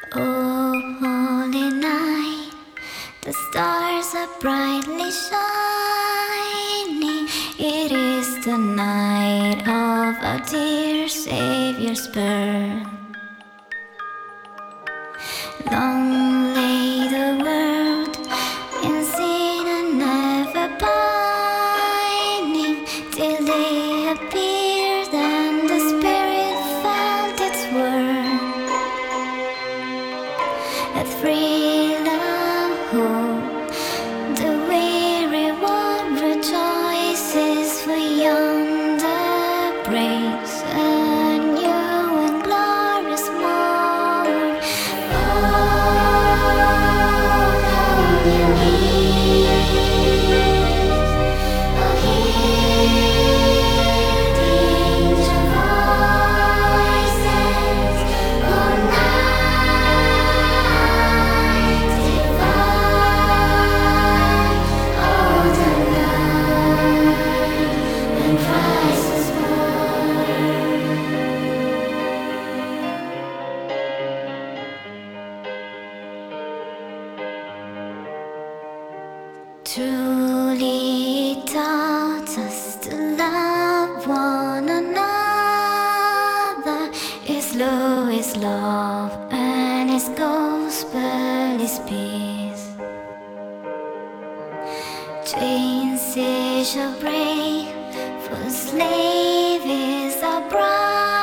Oh, holy night, the stars are brightly shining. It is the night of our dear Savior's birth. Long lay the world in sin and never pining, till they appeared and the Spirit felt its worth. At freedom, hope, the weary world rejoices, for yonder breaks a new and glorious morn. Oh, all you need, oh, hear the angel voices, oh, night divine, oh, the night when Christ was born. Truly He taught us to love one another. His law is love, and His gospel is peace. Chains He shall break, for the slave is our bride.